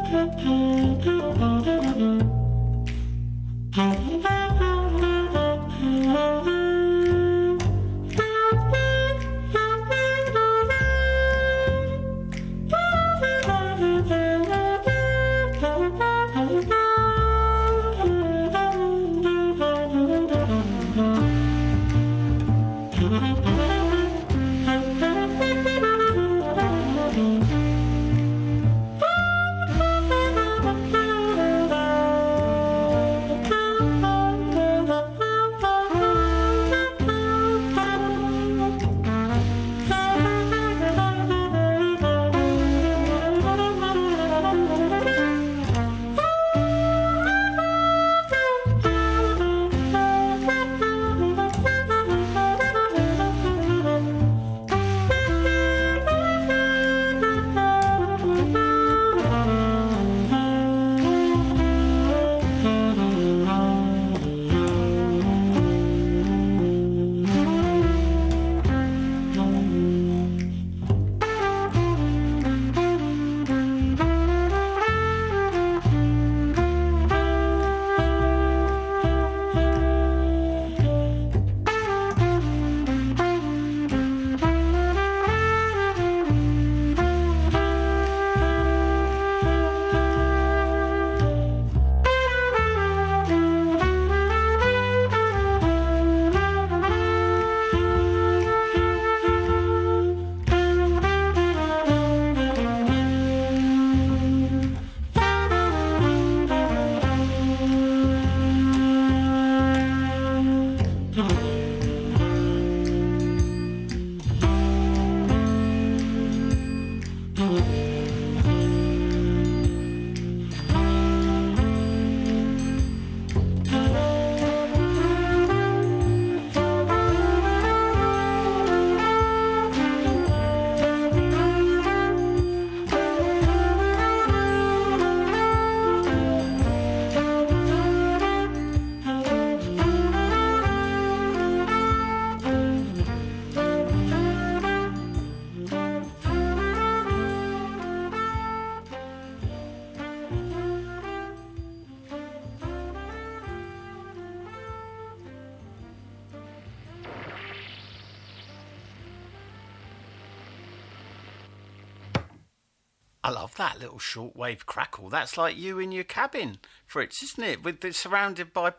I love that little shortwave crackle. That's like you in your cabin, Fritz, isn't it? With the, surrounded by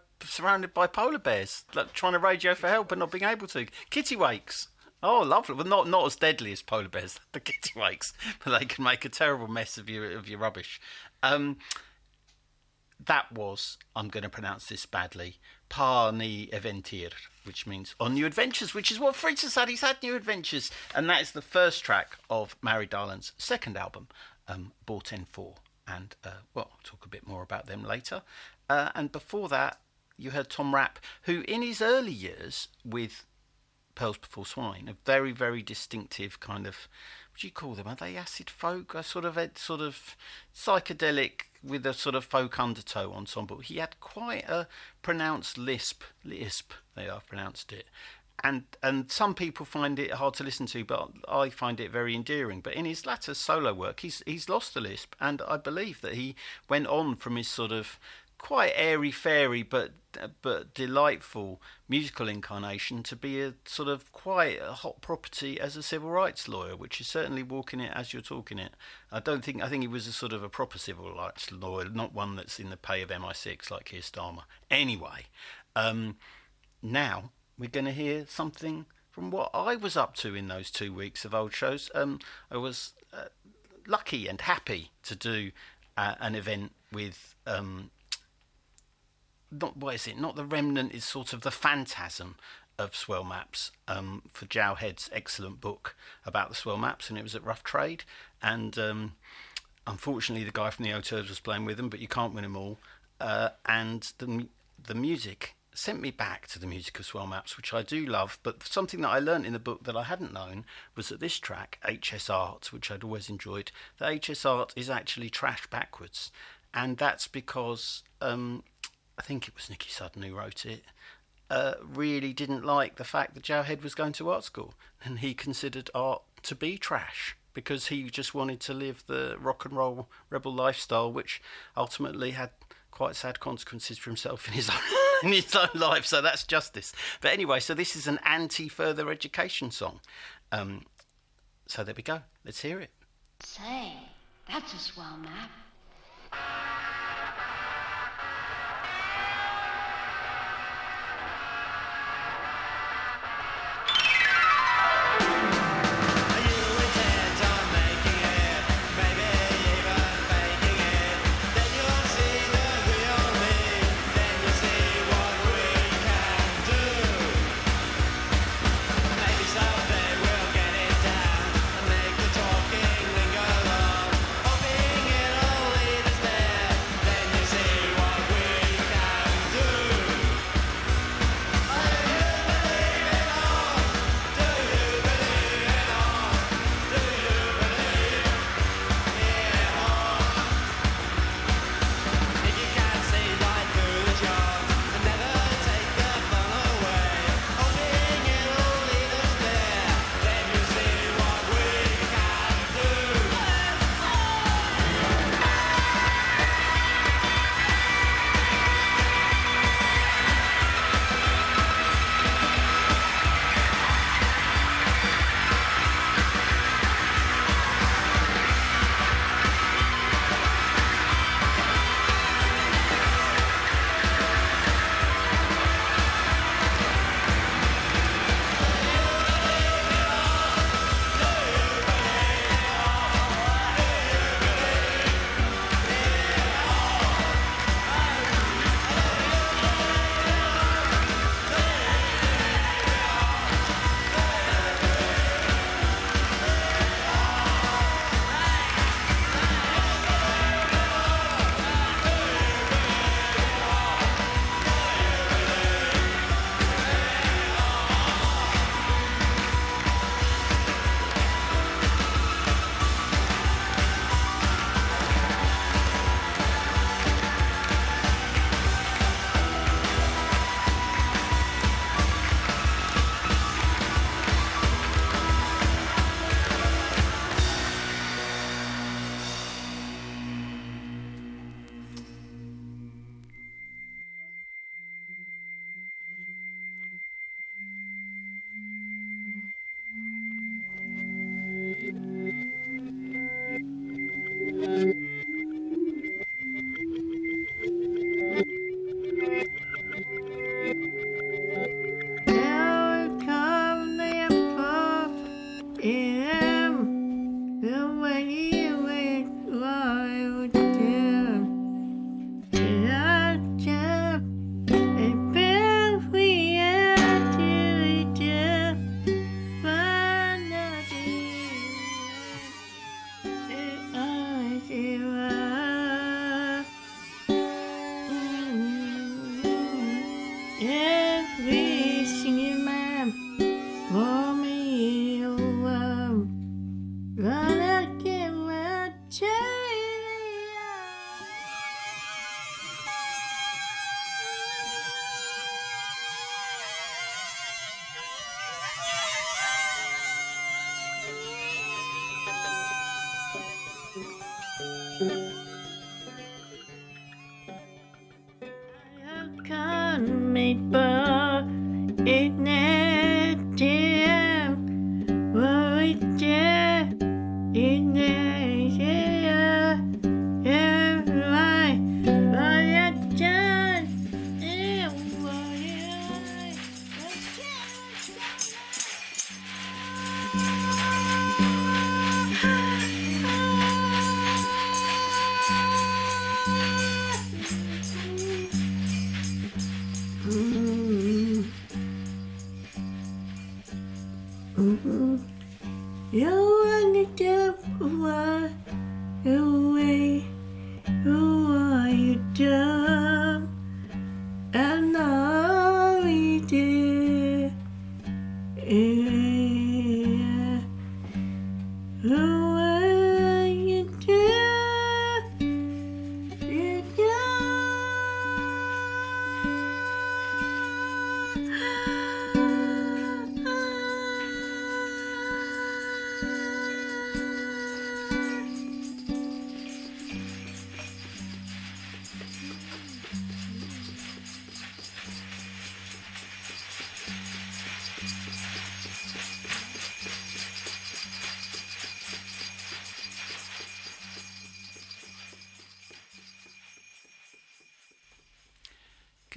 polar bears, like trying to radio for help and not being able to. Kittiwakes. Oh, lovely. Well, not as deadly as polar bears, the kittiwakes, but they can make a terrible mess of your rubbish. That was, I'm going to pronounce this badly, Par ni Eventir, which means on new adventures, which is what Fritz has had. He's had new adventures. And that is the first track of Mary Darland's second album, Borten 4. And, I'll talk a bit more about them later. And before that, you heard Tom Rapp, who in his early years with Pearls Before Swine, a very, very distinctive kind of, what do you call them? Are they acid folk? A sort of psychedelic with a sort of folk undertow ensemble. He had quite a pronounced lisp, they have pronounced it. And some people find it hard to listen to, but I find it very endearing. But in his latter solo work, he's lost the lisp, and I believe that he went on from his sort of quite airy-fairy but delightful musical incarnation to be a sort of quite a hot property as a civil rights lawyer, which is certainly walking it as you're talking it. I think he was a sort of a proper civil rights lawyer, not one that's in the pay of MI6 like Keir Starmer. Anyway, now we're going to hear something from what I was up to in those 2 weeks of old shows. I was lucky and happy to do an event with not the remnant, is sort of the phantasm of Swell Maps, for Jow Head's excellent book about the Swell Maps, and it was at Rough Trade, and unfortunately the guy from the Auteurs was playing with them, but you can't win them all, and the music sent me back to the music of Swell Maps, which I do love, but something that I learnt in the book that I hadn't known was that this track, HS Art, which I'd always enjoyed, that HS Art is actually trash backwards, and that's because I think it was Nicky Sudden who wrote it, really didn't like the fact that Jow Head was going to art school, and he considered art to be trash because he just wanted to live the rock and roll rebel lifestyle, which ultimately had quite sad consequences for himself in his own life. So that's justice. But anyway, so this is an anti-further education song. So there we go. Let's hear it. Say, that's a swell map. Talking lingo on, hoping it'll lead us there.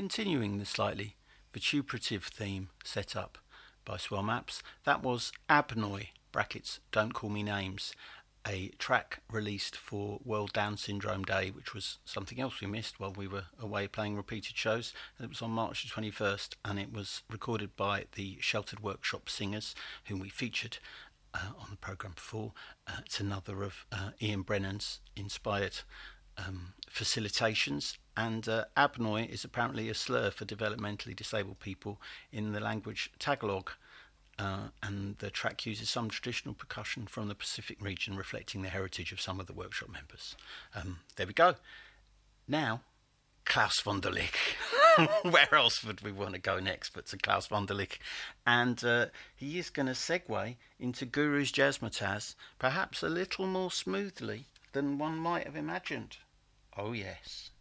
continuing the slightly vituperative theme set up by Swell Maps, that was Abnoy, brackets, Don't Call Me Names, a track released for World Down Syndrome Day, which was something else we missed while we were away playing repeated shows. It was on March the 21st, and it was recorded by the Sheltered Workshop Singers, whom we featured on the programme before. It's another of Ian Brennan's inspired facilitations, and Abnoy is apparently a slur for developmentally disabled people in the language Tagalog. And the track uses some traditional percussion from the Pacific region, reflecting the heritage of some of the workshop members. There we go. Now, Klaus von der Lick. Where else would we want to go next but to Klaus von der Lick? And he is going to segue into Guru's Jazzmatazz, perhaps a little more smoothly than one might have imagined. Oh yes.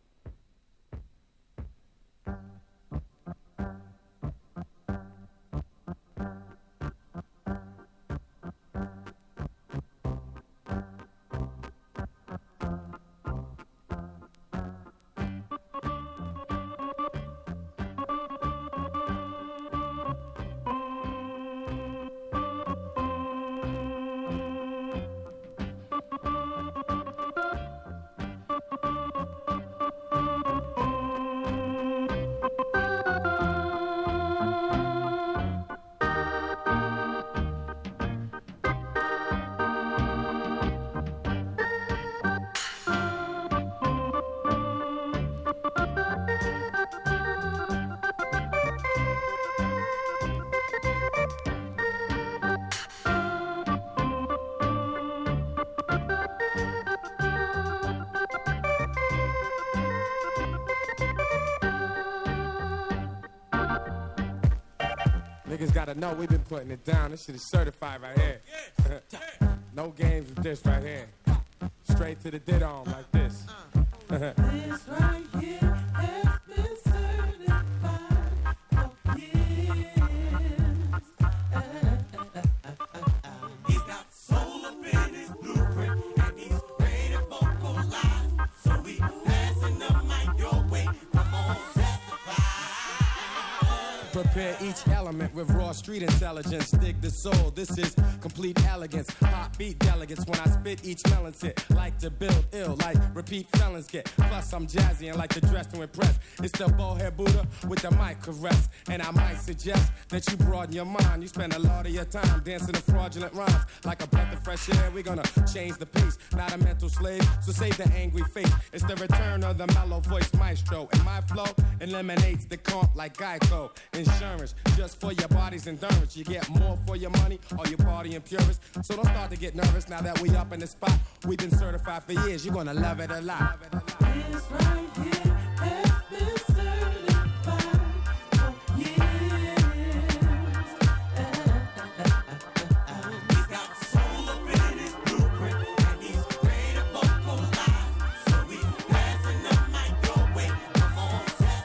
Niggas gotta know we been putting it down. This shit is certified right here. No games with this right here. Straight to the ditto like this. This right here has been certified for years. He's got soul up in his blueprint, and he's ready to vocalize. So we passing the mic your way. Come on, testify. Prepare each element with raw street intelligence. Dig the soul, this is complete elegance. Hot beat delegates when I spit each melon's hit. Like to build ill, like repeat felons get. Plus I'm jazzy and like to dress to impress. It's the bald-head Buddha with the mic caress. And I might suggest that you broaden your mind. You spend a lot of your time dancing to fraudulent rhymes. Like a breath of fresh air, we're gonna change the pace. Not a mental slave, so save the angry face. It's the return of the mellow voice maestro. And my flow eliminates the comp like Geico. Insurance, just for your body's endurance. You get more for your money, or you partying purists. So don't start to get nervous now that we up in the spot. We've been certified for years, you're gonna love it a lot. This right here has been certified for years. He's got soul up in his blueprint, and he's ready to vocalize. So we passing the mic your way. Come on,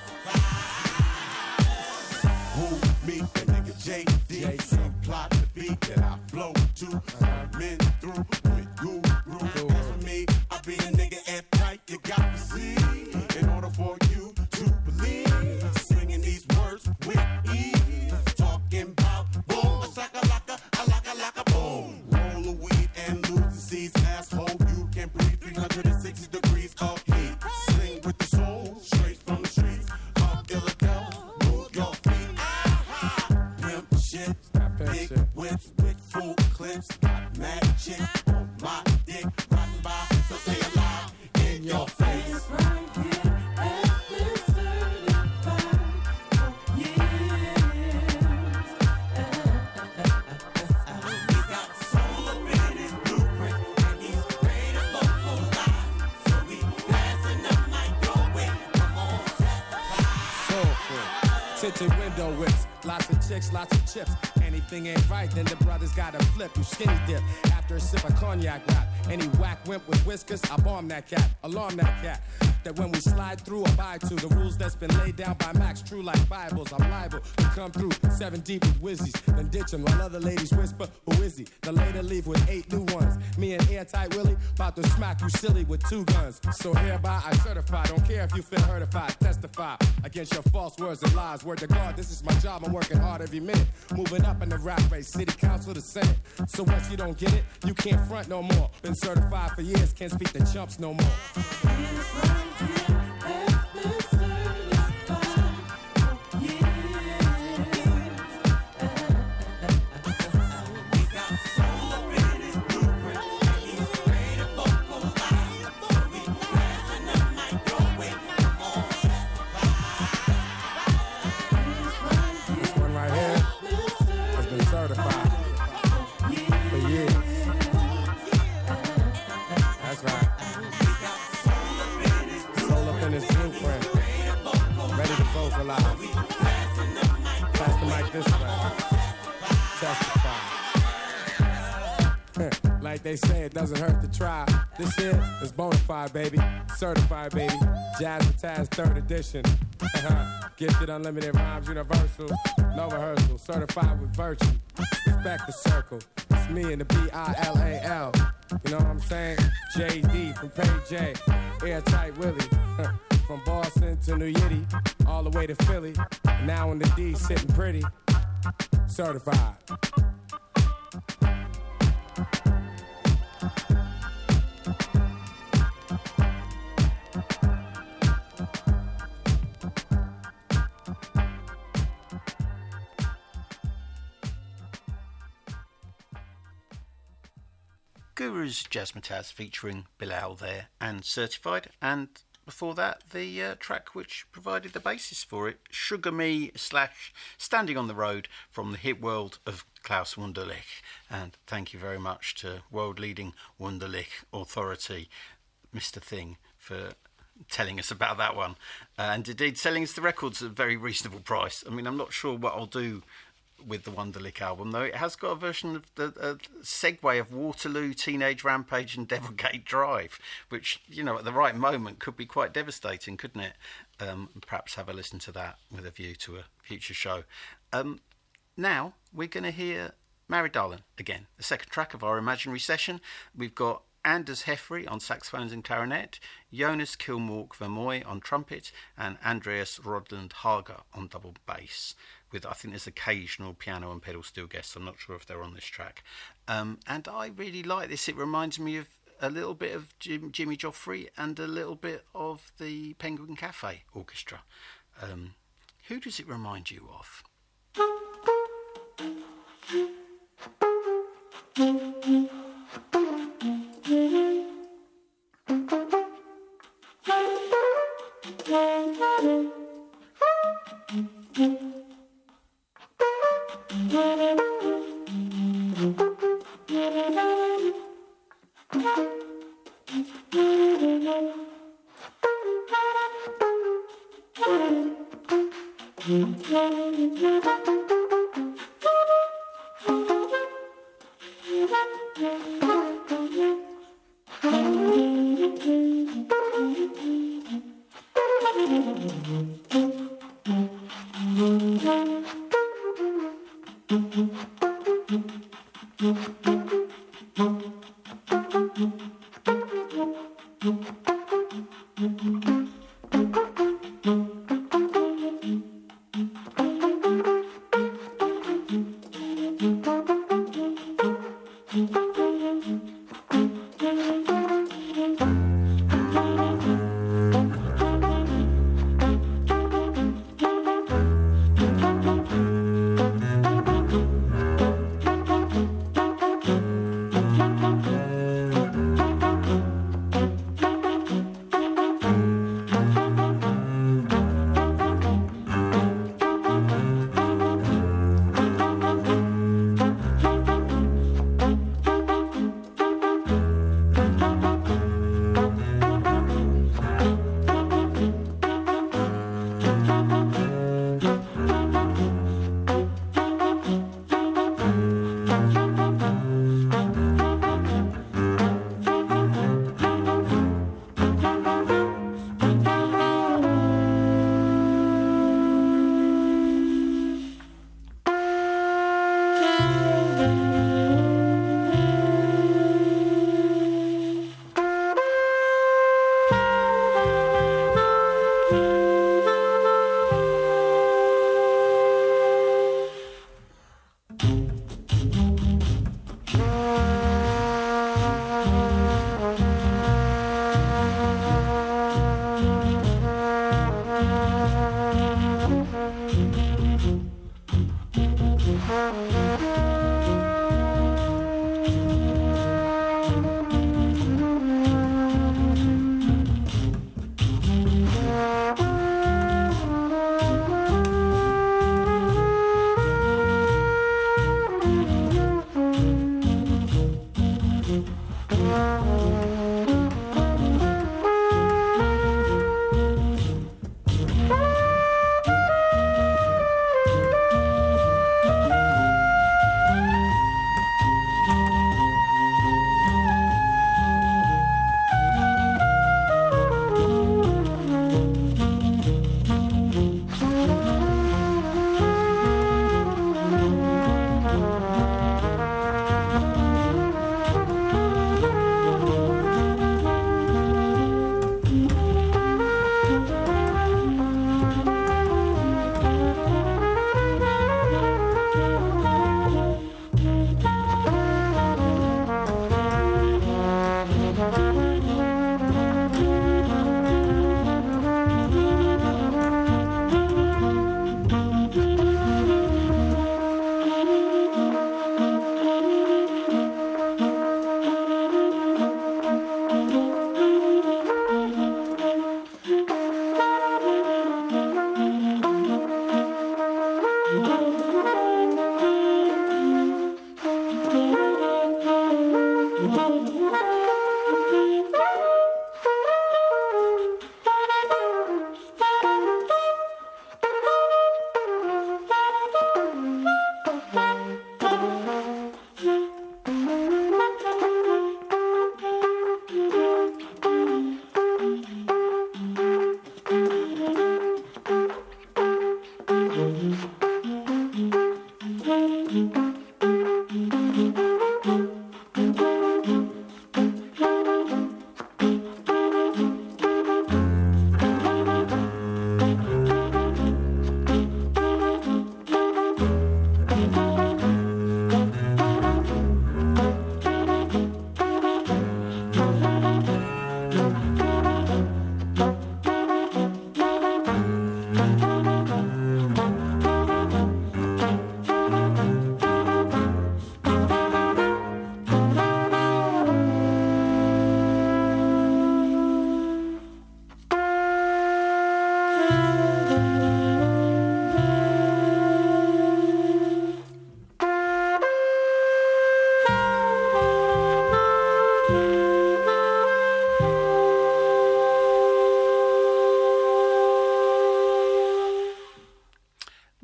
testify. Who, me, that nigga JD. Plot the beat that I flow to. Men through with guru. As for me, I be a nigga at tight. You got to see. In order for you to believe, singing these words with ease. Talking about boom, a shaka-laka, a laka-laka, boom. Roll a weed and lose the seeds, asshole. You can breathe 360 degrees of heat. Sing with the soul, straight from the streets of Philadelphia. Move your feet. Pimp shit. Big whips with full clips, got mad chicks on my dick, riding by, so say it loud in your face. This right here has been certified for years. He's got soul up in his blueprint, and he's ready to vocalize. So we passing the mic your way. Come on, testify. Soulful, tinted window whips. Lots of chicks, lots of chips. Anything ain't right, then the brothers gotta flip. You skinny dip after a sip of cognac rap. Any whack wimp with whiskers, I bomb that cat, alarm that cat. that when we slide through, abide to the rules that's been laid down by Max. True like Bibles, I'm liable to come through 7 deep with whizzies, then ditch 'em while other ladies whisper, who is he? Then later leave with 8 new ones. Me and Airtight Willie about to smack you silly with 2 guns. So hereby I certify, don't care if you feel hurtified, testify against your false words and lies. Word to God, this is my job, I'm working hard every minute. Moving up in the rap race, city council to senate. So once you don't get it, you can't front no more. Been certified for years, can't speak to chumps no more. Like they say, it doesn't hurt to try. This here is bona fide, baby. Certified, baby. Jazzmatazz 3rd edition. Gifted unlimited rhymes, universal. No rehearsal. Certified with virtue. Respect the circle. It's me and the B-I-L-A-L. You know what I'm saying? J.D. from Page J. Airtight Willie. From Boston to New Yiddy. All the way to Philly. Now in the D, sitting pretty. Certified. Guru's Jazzmatazz featuring Bilal there and Certified, and before that the track which provided the basis for it, Sugar Me / Standing on the Road from the hit world of Klaus Wunderlich. And thank you very much to world leading Wunderlich authority Mr. Thing for telling us about that one, and indeed selling us the records at a very reasonable price. I mean, I'm not sure what I'll do with the Wunderlich album, though. It has got a version of the segue of Waterloo, Teenage Rampage and Devilgate Drive, which, you know, at the right moment could be quite devastating, couldn't it? Perhaps have a listen to that with a view to a future show. Now we're going to hear Married Darling again, the second track of our imaginary session. We've got Anders Heffrey on saxophones and clarinet, Jonas Kilmork Vermoy on trumpet, and Andreas Rodland Hager on double bass, with, I think there's occasional piano and pedal steel guests. I'm not sure if they're on this track. And I really like this. It reminds me of a little bit of Jimmy Joffrey and a little bit of the Penguin Cafe Orchestra. Who does it remind you of?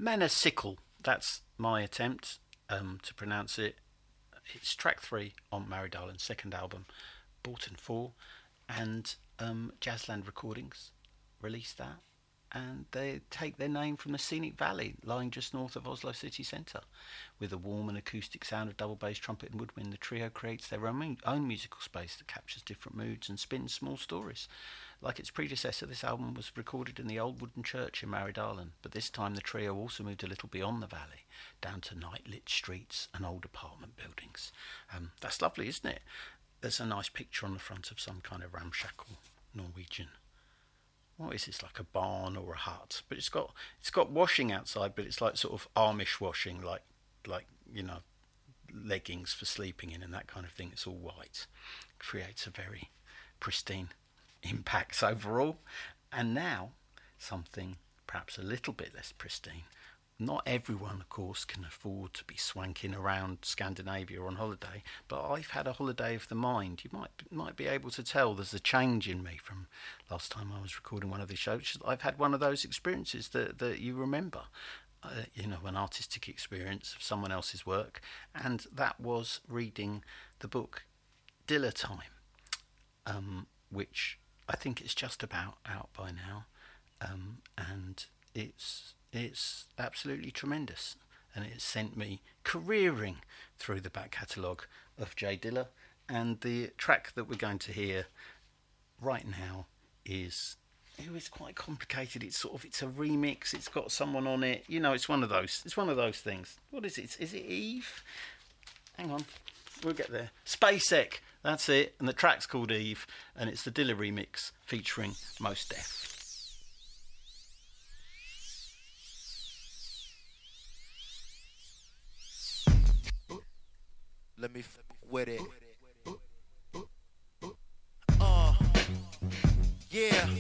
Menasicle. That's my attempt to pronounce it. It's track 3 on Mary Darlin's second album, Boughton 4, and Jazzland Recordings released that. And they take their name from the scenic valley lying just north of Oslo city centre. With a warm and acoustic sound of double bass, trumpet and woodwind, the trio creates their own musical space that captures different moods and spins small stories. Like its predecessor, this album was recorded in the old wooden church in Mary Darlin, but this time the trio also moved a little beyond the valley, down to night-lit streets and old apartment buildings. That's lovely, isn't it? There's a nice picture on the front of some kind of ramshackle Norwegian. What is this, like a barn or a hut? But it's got washing outside, but it's like sort of Amish washing, like you know, leggings for sleeping in and that kind of thing. It's all white. Creates a very pristine impacts overall. And now something perhaps a little bit less pristine. Not everyone, of course, can afford to be swanking around Scandinavia on holiday, but I've had a holiday of the mind. You might be able to tell there's a change in me from last time I was recording one of these shows. I've had one of those experiences that you remember, an artistic experience of someone else's work, and that was reading the book Dilla Time, which I think it's just about out by now, and it's absolutely tremendous, and it sent me careering through the back catalogue of Jay Dilla. And the track that we're going to hear right now is quite complicated. It's a remix. It's got someone on it. You know, it's one of those things. What is it? Is it Eve? Hang on, we'll get there. SpaceX. That's it. And the track's called Eve, and it's the Dilla remix featuring Mos Def. Let me with it. Yeah.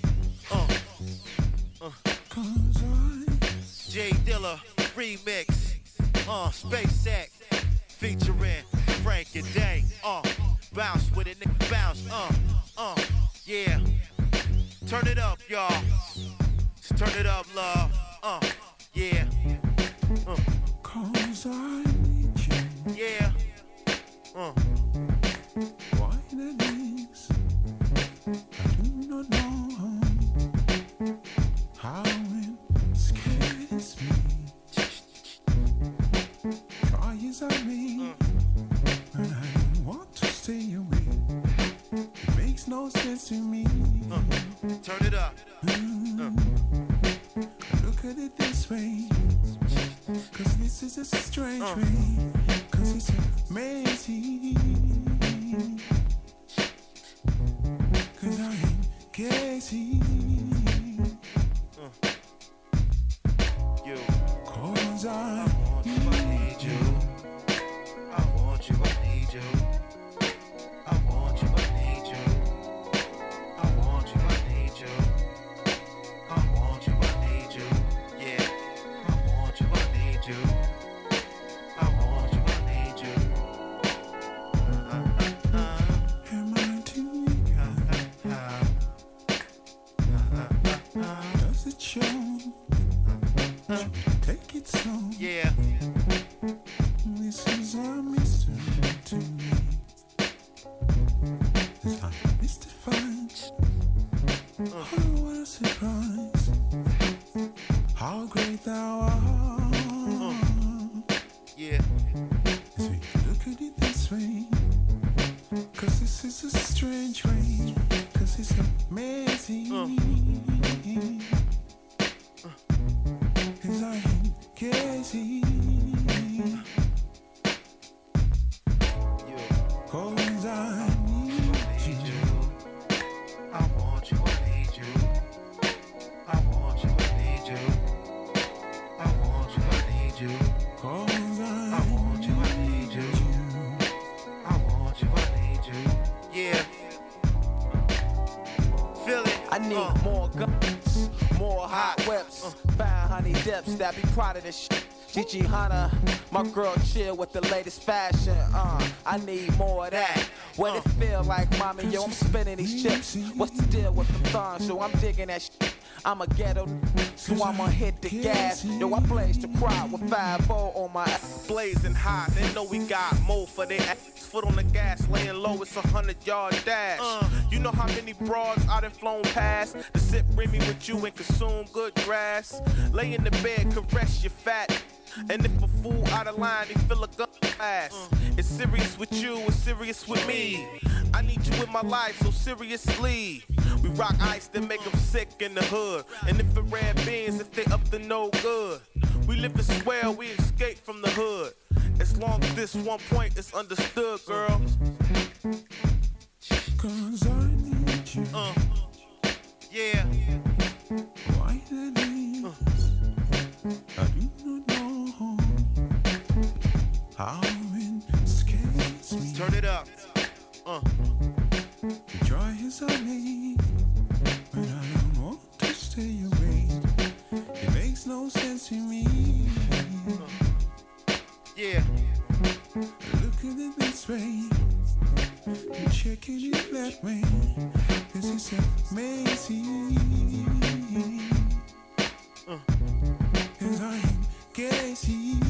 Jay Dilla remix. SpaceX featuring Frank and Day. Bounce with it, nigga, bounce. Yeah. Turn it up, y'all. Turn it up, love. Yeah. Cause I need you. Yeah. Why the things I do not know how it scares me. Try as I may, but I don't want to stay away. It makes no sense to me. Turn it up. Look at it this way, cause this is a strange way, cause it's amazing, cause I am gazing, cause I need you. I want you, I need you. I want you, I need you. I want you, I need you. I want you, I need you. Yeah. I want you, I need you. I want you, I need you. am I too weak? Does it show? Should we take it slow? Yeah. This is a mystery to me. As I'm mystified. Oh, what a surprise. How great thou art. Yeah. As we look at it this way, cause this is a strange way, cause it's amazing. Cause I am gazing. Cause I need you. I want you, I need you. I want you, I need you. I want you, I need you. Cause I want you, I need you. I want you, I need you. Yeah. Feel it. I need more guns, more hot whips, fine honey dips that be proud of this shit. Gigi Hunter, my girl chill with the latest fashion. I need more of that. What it feel like, mommy? Yo, I'm spinning these chips. What's the deal with the thongs? So I'm digging that shit. I'm a ghetto, so I'ma hit the gas. Yo, I blaze the crowd with 5-0 on my ass. Blazing high, they know we got more for their ass. Foot on the gas, laying low, it's 100-yard dash. You know how many broads I done flown past to sip Remy with you and consume good grass. Lay in the bed, caress your fat. And if a fool out of line, he feel a gun pass. It's serious with you, it's serious with me. I need you in my life, so seriously. We rock ice that make them sick in the hood. And infrared beams if they up to no good. We live to swell, we escape from the hood. As long as this one point is understood, girl. Cause I need you. Yeah. Why the need? I do not know how it escapes me. Turn it up. The joy is on me, but I don't want to stay away. It makes no sense to me. Yeah. Look at it this way. I'm checking it that way. Cause it's amazing. Cause I am gazing.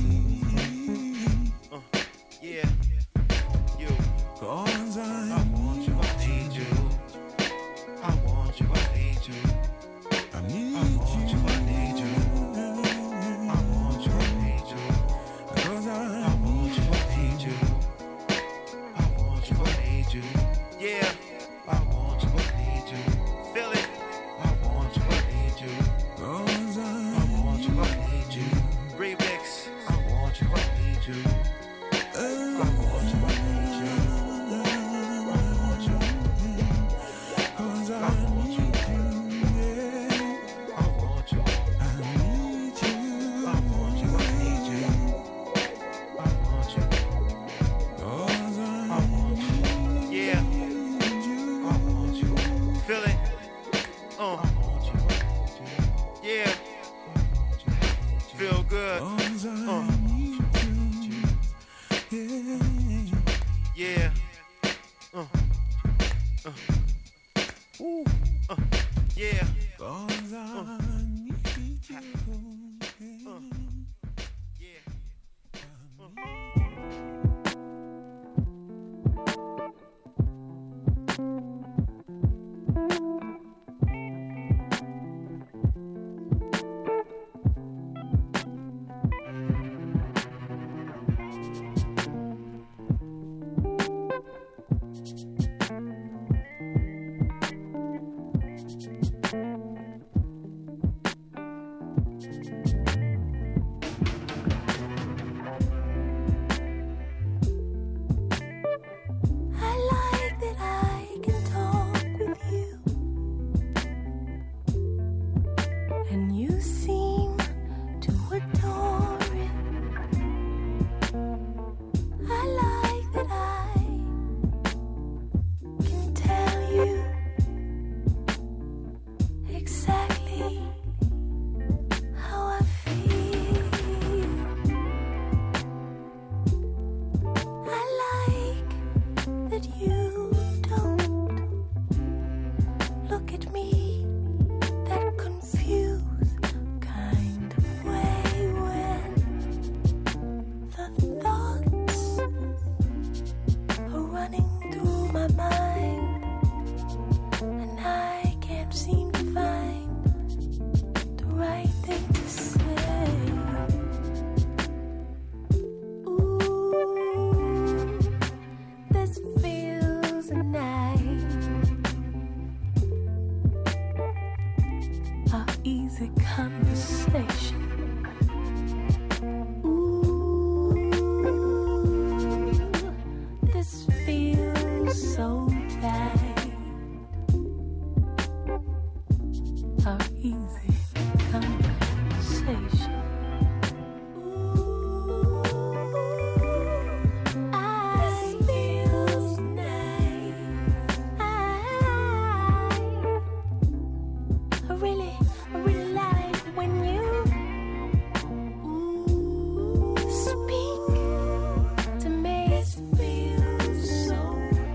Yeah. You. Cause I want you, I need you. I want you, I need you. I need I want you, I need you. I want you, I need you. Cause I want you, I need you. I want you, I need you. Yeah. I want you, I need you. Feel it. I want you, I need you. Cause I want you, I need you. Remix. I want you, I need you. I want you, I need you. I want you. Cause I want you. I want you. I need you. I want you, I need you. I want you. Cause I want you. Yeah. I want you. Feel it. I want you. Yeah. Feel good. Yeah. Ooh. Yeah.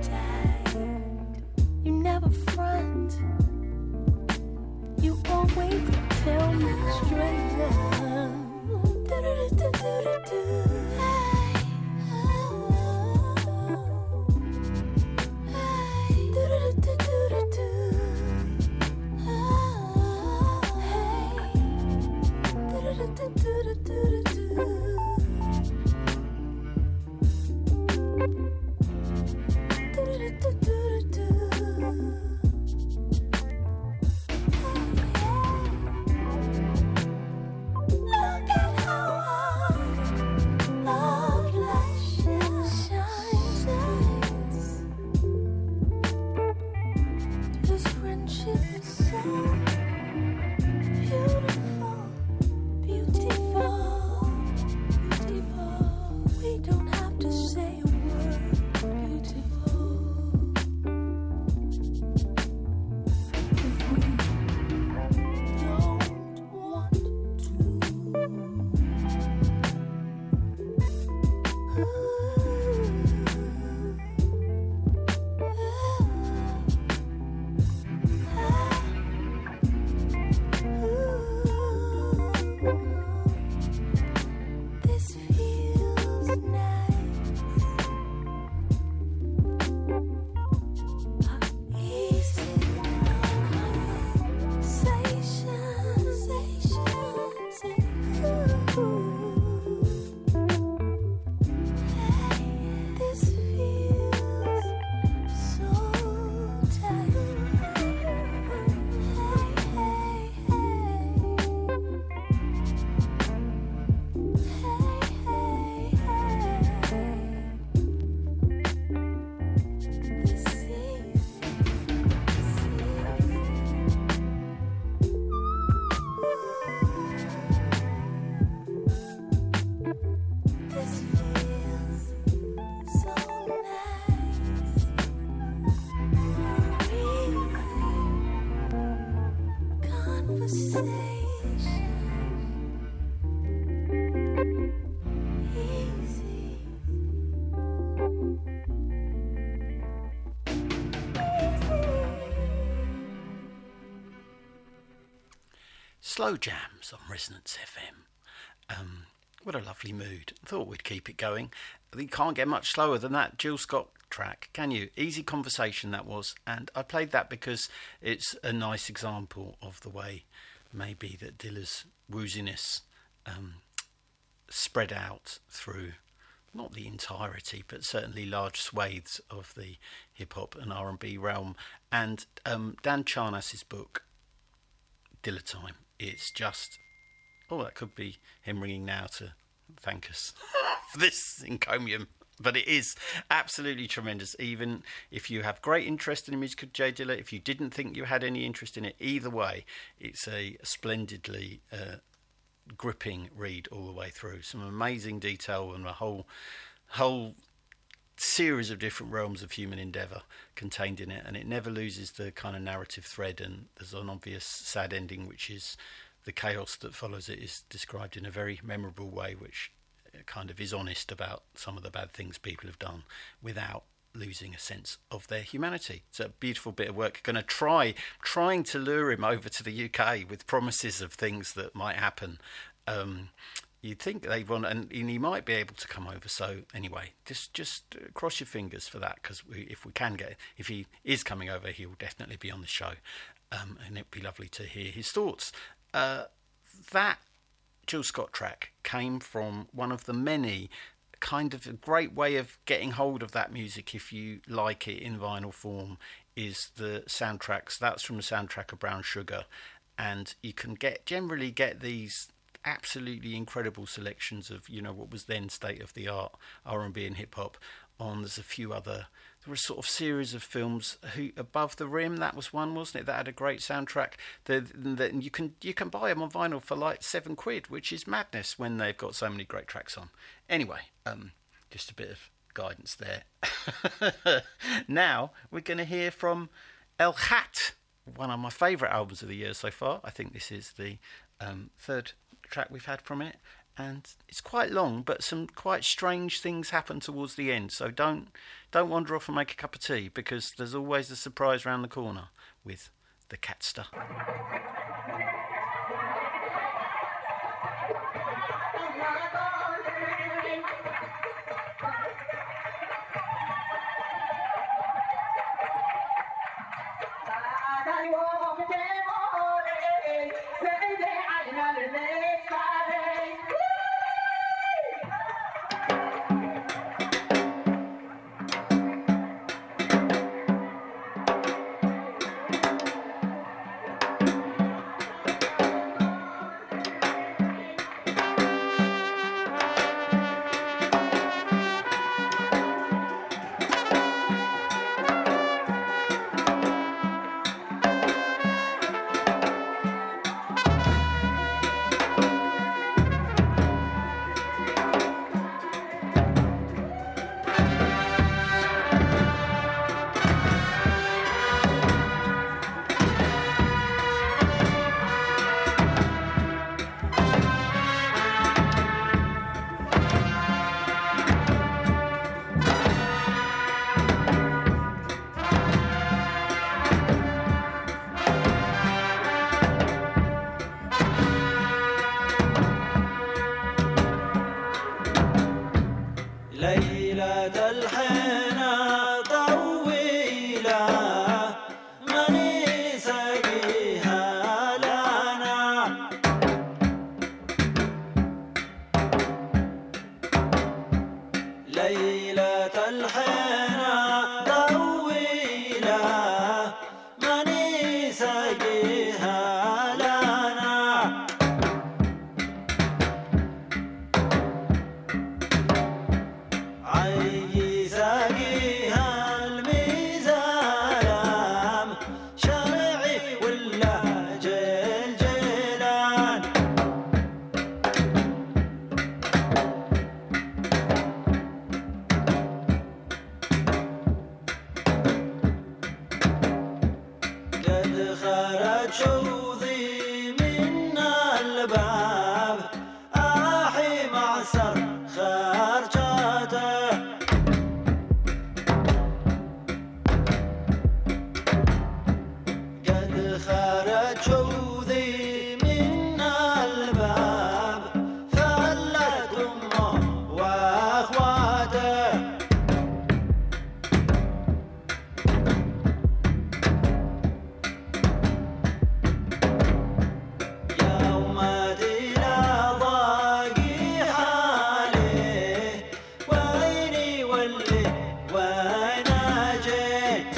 You always Slow jams on Resonance FM. What a lovely mood. Thought we'd keep it going. You can't get much slower than that Jill Scott track, can you? Easy Conversation that was, and I played that because it's a nice example of the way maybe that Dilla's wooziness spread out through not the entirety, but certainly large swathes of the hip-hop and R&B realm. And Dan Charnas's book, Dilla Time, it's just... Oh, that could be him ringing now to thank us for this encomium. But it is absolutely tremendous. Even if you have great interest in the music of J Dilla, if you didn't think you had any interest in it, either way, it's a splendidly gripping read all the way through. Some amazing detail and a whole series of different realms of human endeavour contained in it, and it never loses the kind of narrative thread, and there's an obvious sad ending, which is the chaos that follows it is described in a very memorable way, which kind of is honest about some of the bad things people have done without losing a sense of their humanity. It's a beautiful bit of work. Going to trying to lure him over to the UK with promises of things that might happen. You'd think they want, and he might be able to come over. So anyway, just cross your fingers for that, because if he is coming over, he will definitely be on the show, and it'd be lovely to hear his thoughts. That Jill Scott track came from one of the many, kind of a great way of getting hold of that music if you like it in vinyl form, is the soundtracks. That's from the soundtrack of Brown Sugar, and you can generally get these absolutely incredible selections of, what was then state of the art R&B and hip hop on. There's a few other, there were a sort of series of films. Above the Rim, that was one, wasn't it? That had a great soundtrack. That you can buy them on vinyl for like £7, which is madness when they've got so many great tracks on. Anyway, just a bit of guidance there. Now we're going to hear from El Khat, one of my favourite albums of the year so far. I think this is the third track we've had from it, and it's quite long, but some quite strange things happen towards the end, so don't wander off and make a cup of tea, because there's always a surprise round the corner with the Catster. شوذي من الباب آحي معسر خرجاته قد خرج شوذي من الباب فلت أمه وأخواته يوم دينا ضاقي حالي ويني واللي وين جيت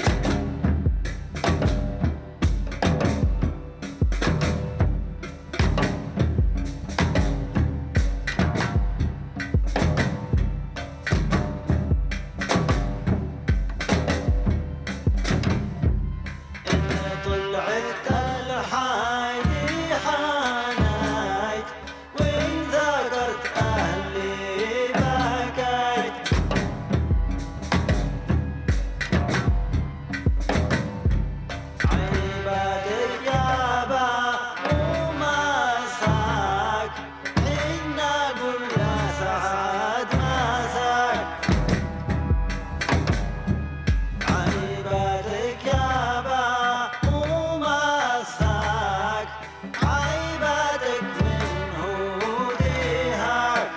طلعت الحاي حانيت وإن ذكرت أهلي بكيت عيبتك يابا ومسخك حين أقول يا سعد مسك عيبتك يابا ومسك عيبتك من هوديهك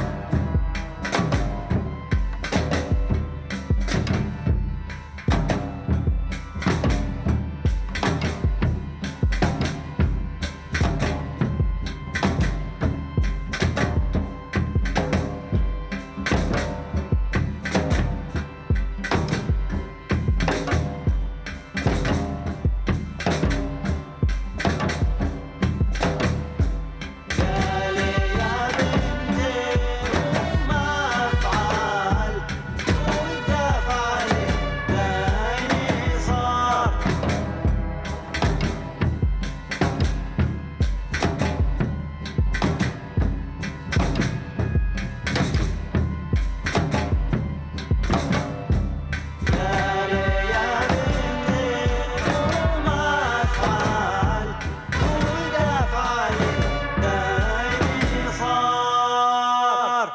قالي يا بنتي وما أفعل ودافع لي ديني صار قالي يا بنتي وما أفعل ودافع لي ديني صار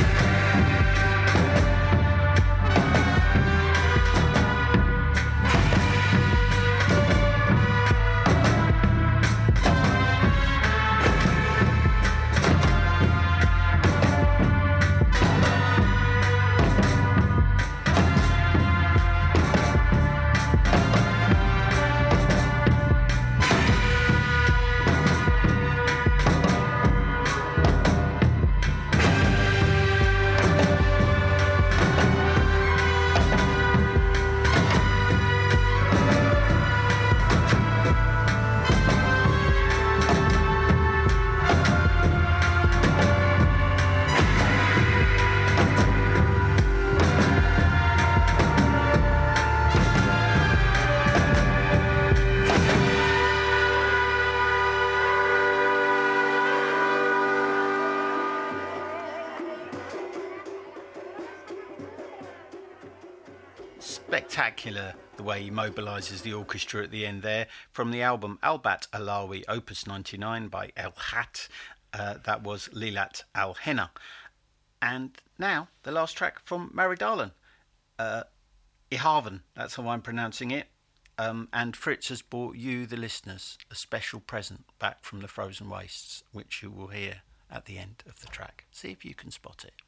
Spectacular the way he mobilises the orchestra at the end there. From the album Albat Alawi, Opus 99 by El Khat. That was Lilat Al Henna. And now, the last track from Mary Darlin. Ihaven, that's how I'm pronouncing it. And Fritz has brought you, the listeners, a special present back from the Frozen Wastes, which you will hear at the end of the track. See if you can spot it.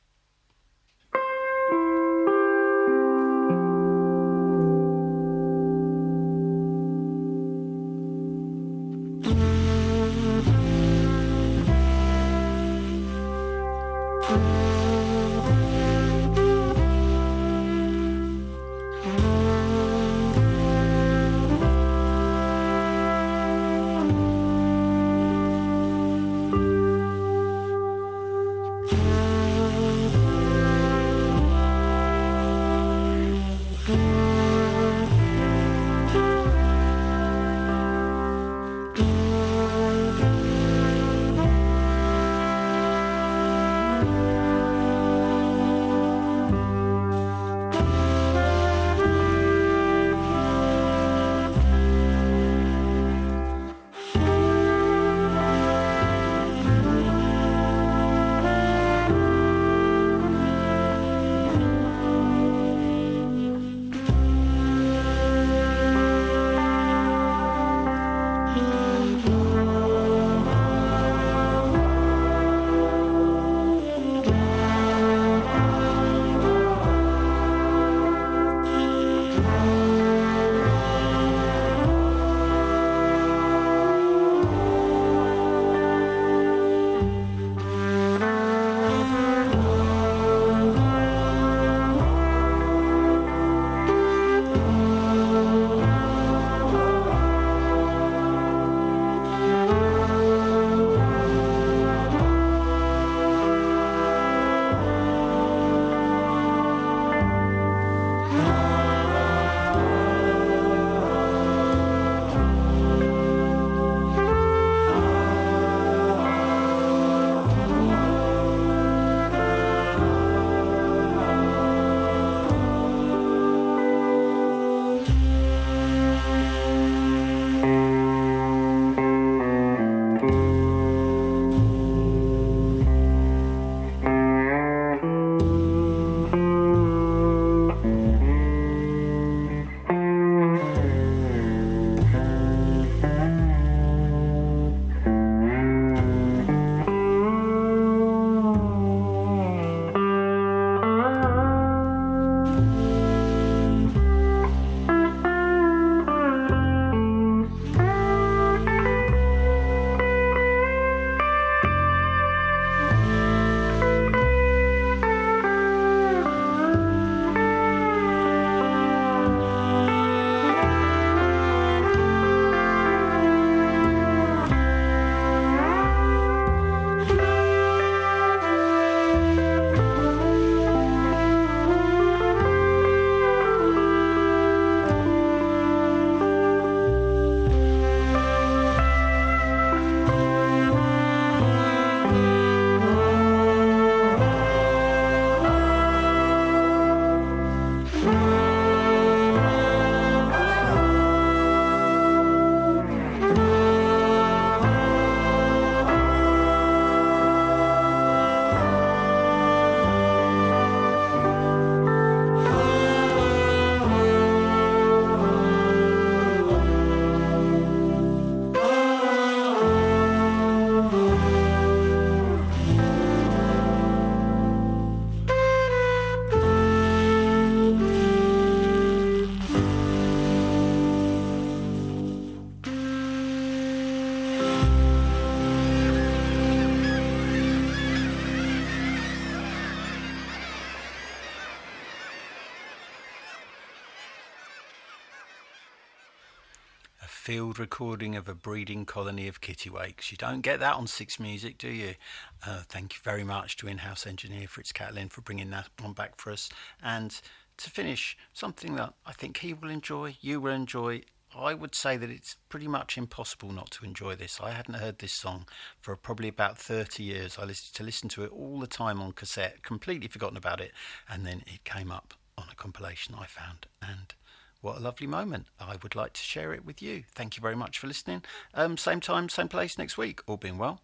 field recording of a breeding colony of kittiwakes. You don't get that on Six Music, do you? Thank you very much to in-house engineer Fritz Catlin for bringing that one back for us. And to finish, something that I think he will enjoy, you will enjoy. I would say that it's pretty much impossible not to enjoy this. I hadn't heard this song for probably about 30 years. I used to listen to it all the time on cassette, completely forgotten about it, and then it came up on a compilation I found, and what a lovely moment. I would like to share it with you. Thank you very much for listening. Same time, same place next week, all being well.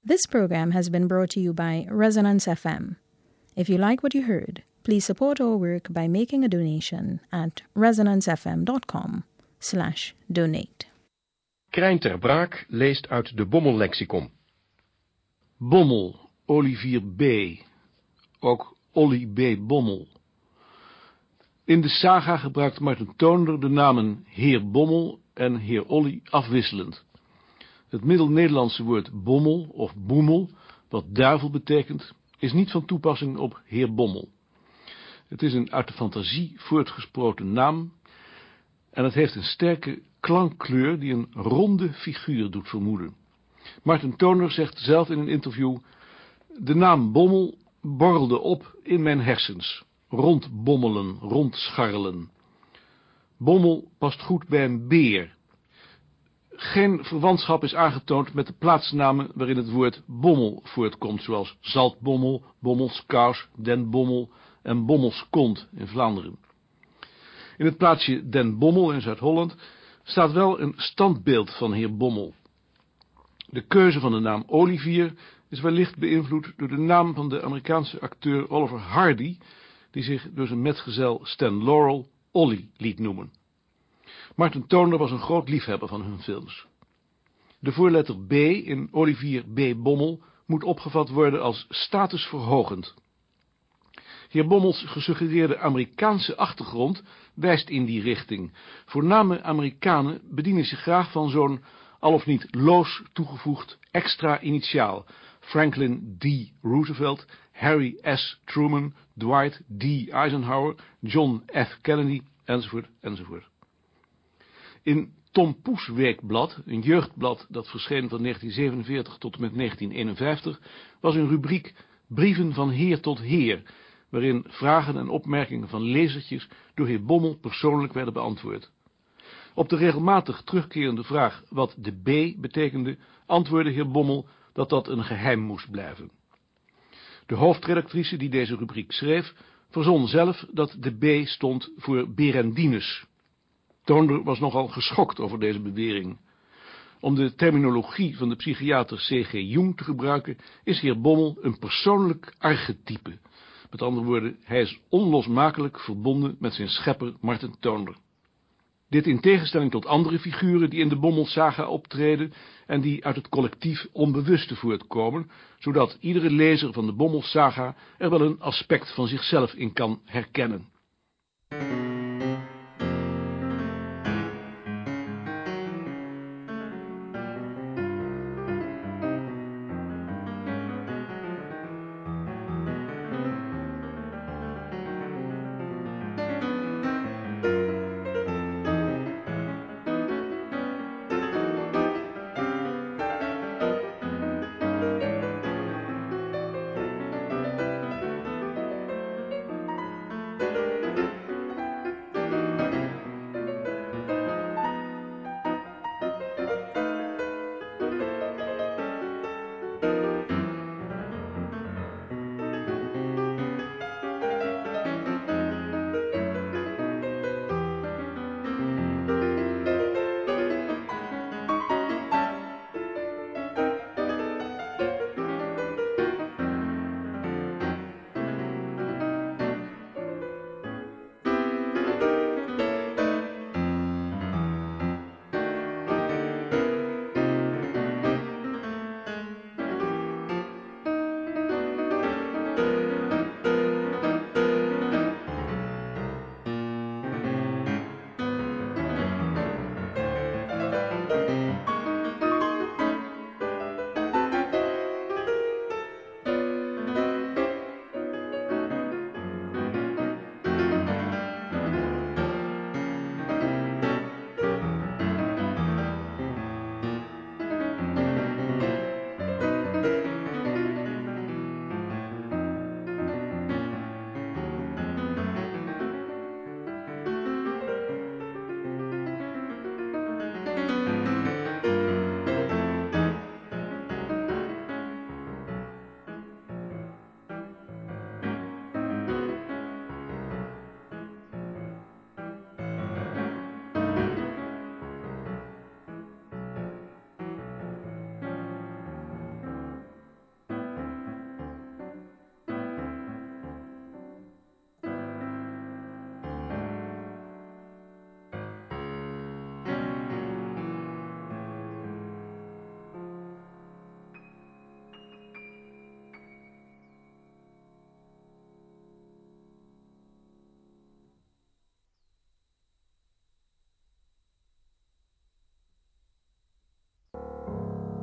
This program has been brought to you by Resonance FM. If you like what you heard, please support our work by making a donation at resonancefm.com/donate. Krijn ter Braak leest uit de Bommellexicon. Bommel, Olivier B. Ook Olly B. Bommel. In de saga gebruikt Marten Toonder de namen Heer Bommel en Heer Olly afwisselend. Het Middel-Nederlandse woord bommel of boemel, wat duivel betekent, is niet van toepassing op Heer Bommel. Het is een uit de fantasie voortgesproten naam en het heeft een sterke klankkleur die een ronde figuur doet vermoeden. Marten Toonder zegt zelf in een interview: de naam Bommel borrelde op in mijn hersens. Rondbommelen, rondscharrelen. Bommel past goed bij een beer. Geen verwantschap is aangetoond met de plaatsnamen waarin het woord bommel voortkomt, zoals Zaltbommel, Bommelskous, Den Bommel en Bommelskont in Vlaanderen. In het plaatsje Den Bommel in Zuid-Holland staat wel een standbeeld van heer Bommel. De keuze van de naam Olivier is wellicht beïnvloed door de naam van de Amerikaanse acteur Oliver Hardy, die zich door zijn metgezel Stan Laurel Olly liet noemen. Marten Toonder was een groot liefhebber van hun films. De voorletter B in Olivier B. Bommel moet opgevat worden als statusverhogend. Heer Bommels gesuggereerde Amerikaanse achtergrond wijst in die richting. Voorname Amerikanen bedienen zich graag van zo'n al of niet loos toegevoegd extra initiaal. Franklin D. Roosevelt, Harry S. Truman, Dwight D. Eisenhower, John F. Kennedy, enzovoort, enzovoort. In Tom Poes Weekblad, een jeugdblad dat verscheen van 1947 tot en met 1951, was een rubriek Brieven van Heer tot Heer, waarin vragen en opmerkingen van lezertjes door heer Bommel persoonlijk werden beantwoord. Op de regelmatig terugkerende vraag wat de B betekende, antwoordde heer Bommel dat dat een geheim moest blijven. De hoofdredactrice die deze rubriek schreef, verzon zelf dat de B stond voor Berendinus. Toonder was nogal geschokt over deze bewering. Om de terminologie van de psychiater C.G. Jung te gebruiken, is heer Bommel een persoonlijk archetype. Met andere woorden, hij is onlosmakelijk verbonden met zijn schepper Marten Toonder. Dit in tegenstelling tot andere figuren die in de Bommel-saga optreden en die uit het collectief onbewuste voortkomen, zodat iedere lezer van de Bommel-saga er wel een aspect van zichzelf in kan herkennen.